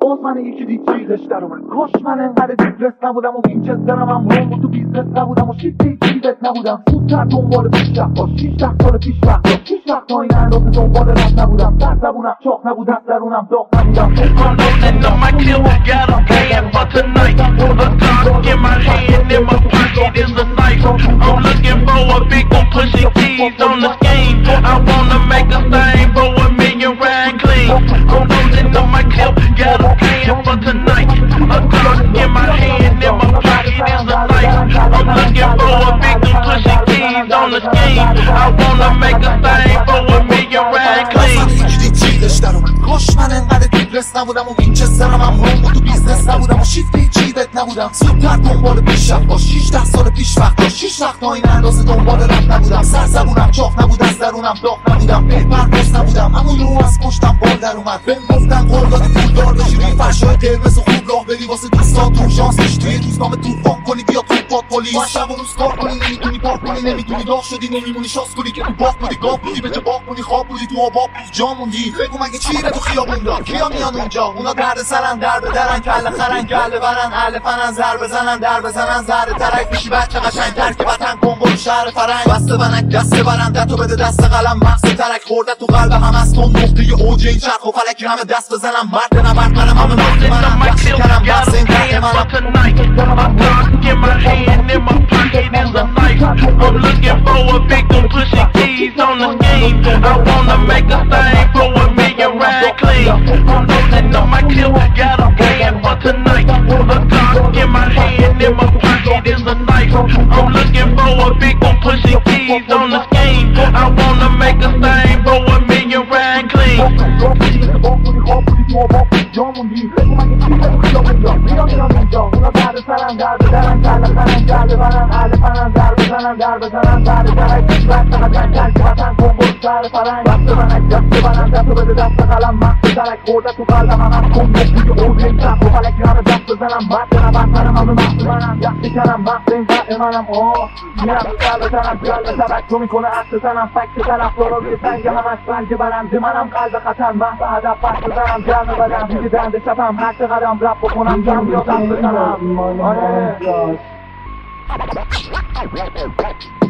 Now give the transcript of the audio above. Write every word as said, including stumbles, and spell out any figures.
باز من یکی دیگه چیزش در اومد. کاش من انقدر دیپرس نبودم و وینچسترم هم روم و تو بیزنس نبودم و شیفتی چیزت نبودم. زودتر دنبال پیشرفت با شیش ده سال پیش وقت با شیش وقت تا این اندازه دنبال رفت نبودم. سر زبونم چاق نبود از درونم داغ نبودم. Unloading on my clip, got a plan for tonight. A Glock in my hand, in my pocket is a knife. I'm looking for a big one pushing keys on the scheme. I wanna make a thing for a million ride clean. I'm loading on my clip, got a plan for tonight. A Glock in my hand, in my pocket is a knife. I'm looking for a big one pushing keys on the scheme. I wanna make a thing for a million ride clean. کاش من انقدر دیپرس نبودم و وینچسترم هم روم و تو بیزنس نبودم و شیفتی چیزت نبودم. زودتر دنبال پیشرفت با شیش ده سال پیش وقت با شیش وقت تا این اندازه دنبال رفت نبودم. سر زبونم چاق نبود از درونم داغ نبودم. به پرواز نبودم اما یهو از پشتم بال در اومد. بهم گفتن قول دادی پولدار بشی روی فرشای قرمز و خوب راه بری واسه دوستات تو شانسش توی روزنامه طوفان کنی بیا تو پات پلیس. با شب و روز کار کنی نمیتونی پاک کنی نمیتونی داغ شدی نمیمونی شاس کنی که تو باغ بودی گاو بودی به جا باغ بودی خواب بودی تو آباب بود جا موندی. بگو مگه چیره تو خیابون دار کیا میان اونجا اونا درد سرن در بدرن کله خرن کله برن اهل فنن زر بزنن در بزنن زر ترک میشی بچه قشنگ تر که وطن کن برو شهر فرنگ. بسته بنک دسته برنده تو بده دست قلم مغز ترک خورده تو قلب هم از تون نقطه اوج این چرخ و فلک همه دست بزنم مرد نبرد منم همه مرد منم بخشی کنم بحث این درد منم. I'm looking for a big one pushing keys on the scheme. I wanna make a thing for a million ride clean. I'm loading on my clip, got a plan for tonight. A Glock in my hand, in my pocket is a knife. I'm looking for a big one pushing keys on the scheme. I wanna make a thing for a million ride clean. در بزنن در درک پیش بست قدرن کل که وطن کن برو شهر فرنگ. بسته بنک دسته برن دست و بده دست قلم مغز درک خورده تو قلبم هم از کن نقطه اوج این چرخ و فلک همه دست بزنم مرد نبرد منم همه مغز منم دستی کنم مغز این قطع منم. آه میرم تو قلب زنم قلب سبک تو میکنه عکس زنم فکت طرف دارا روی سنگ همش بلگ برنده منم قلب خطر محض هدف پس بزنم جرم بدم دیگه دنده شبم هر چه قدم رپ بکنم جمع یادم بزنم. آره